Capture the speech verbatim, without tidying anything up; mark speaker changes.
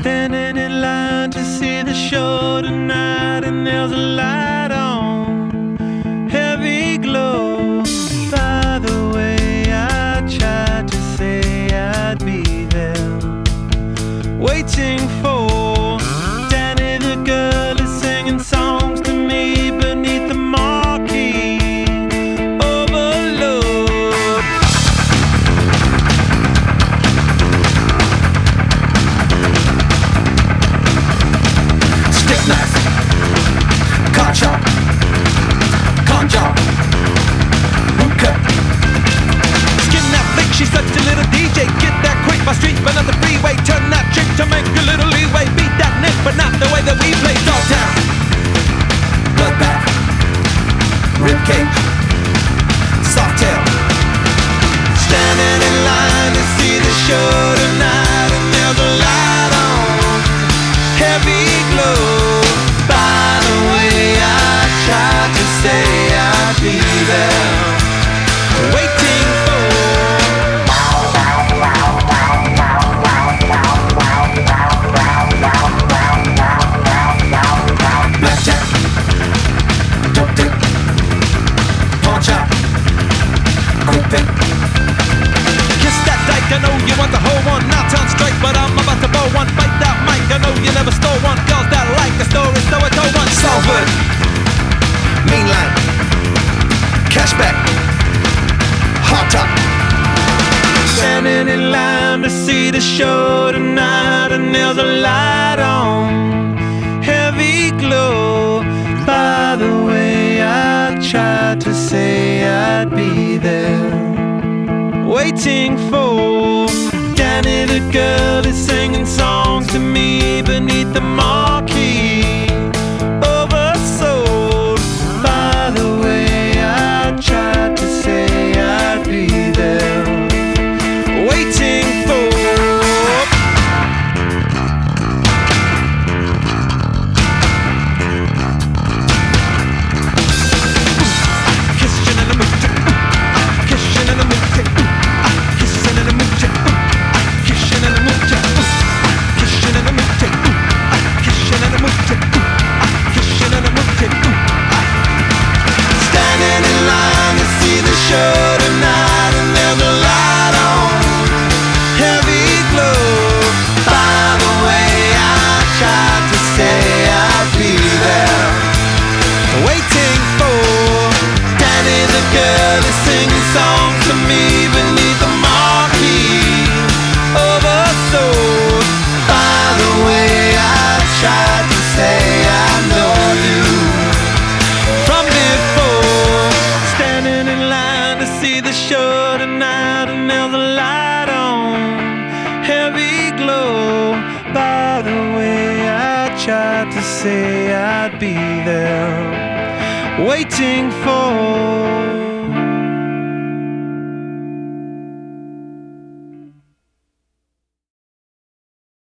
Speaker 1: Standing in line to see the show tonight, and there's a light on, heavy glow. By the way, I tried to say I'd be there, waiting for Danny the girl is singing songs to me beneath the marquee. Overload. Stick knife, car chop, con job, hookah. Skin that flick, she's such a little D J. Get that quick, my street, but not the freeway. Turn that trick to make a little leeway. Beat that nick, but not the way that we play. Dogtown, bloodbath, ribcage, soft tail. Standing in line to see the show tonight, and there's a light on, heavy glow. By the way, I tried to say I'd be there, waiting for blackjack, dope dick, pawn shop, quick pick. Kiss that dyke, I know you want the whole one. Now turn straight, but I'm about to blow one. Bite that mic, I know you never stole one. Girls that like the story, so I told one. Salford, mainline, cashback, hot top. Standing in line to see the show tonight, and there's a light on, heavy glow. By the way, I tried to say I'd be there, waiting for Danny the girl is singing songs to me beneath the marquee. Oversold. By the way, I tried to say I'd be there, waiting for kissing in the mood, kissing in the mood, kissing in the mood, kissing in the mood, kissing in the mood, kissing in the mood, kissing in the mood. Standing in line to see the show tonight, and there's a light on, heavy glow. By the way, I tried to say I'd be there, waiting for Danny the girl is singing songs to me beneath the marquee. Oversold. By the way, I tried to say I know you from before. Standing in line to see the show tonight, and there's a light on, heavy glow. By the way, I tried to say I'd be there, waiting for